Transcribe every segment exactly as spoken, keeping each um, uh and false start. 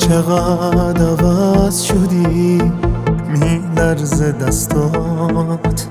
چقدر عوض شدی میلرزه دستات،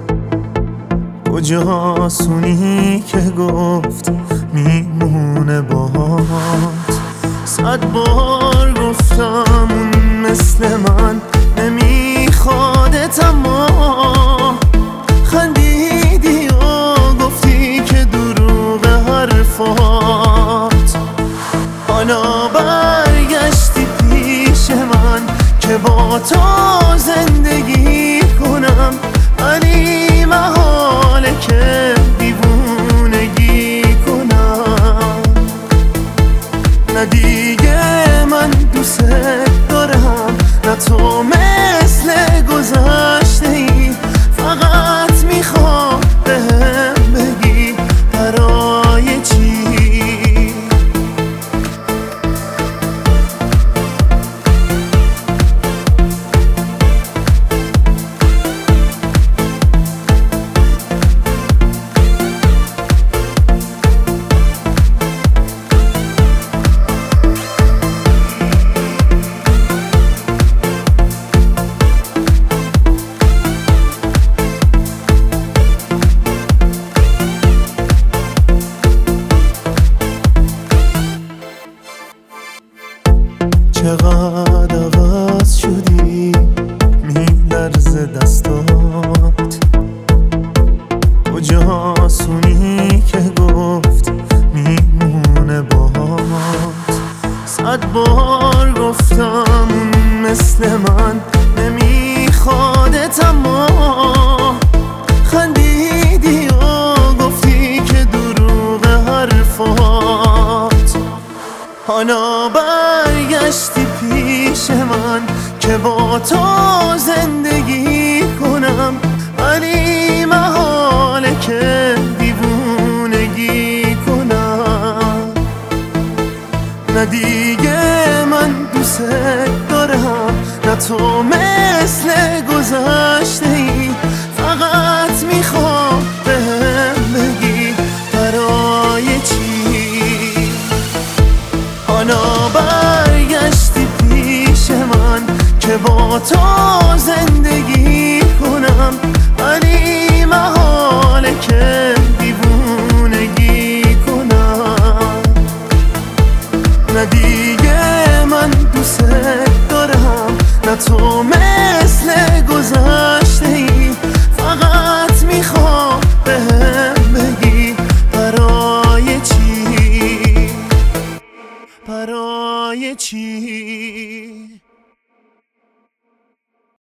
کجاست اونی که گفت میمونه باهات؟ صد بار گفتم اون مثل من نمیخوادت، اما خندیدی و گفتی که دروغ حرفات. حالا برگشتی پیش من که با تو زندگی کنم، ولی محاله که دیوونگی کنم. نه دیگه من دوست دارم، نه تو مثل گذشته ای. فقط میخوام بهم بگی برای چی. چقدر عوض شدی میلرزه دستات، کجاست اونی که گفت میمونه باهات؟ صد بار گفتم اون مثل من نمیخوادت، اما خندیدی و گفتی که دروغ حرفات. حالا برگشتی پیش من که با تو زندگی کنم، ولی محاله که دیوونگی کنم. نه دیگه من دوست دارم، نه تو مثل گذشته ای. فقط میخوام بهم بگی برای چی. حالا برگشتی پیش من که با تو زندگی کنم، ولی محاله که دیوونگی کنم. نه دیگه من دوست دارم، نه تو مثل گذشته ای. فقط میخوام بهم بگی برای چی. برای چی؟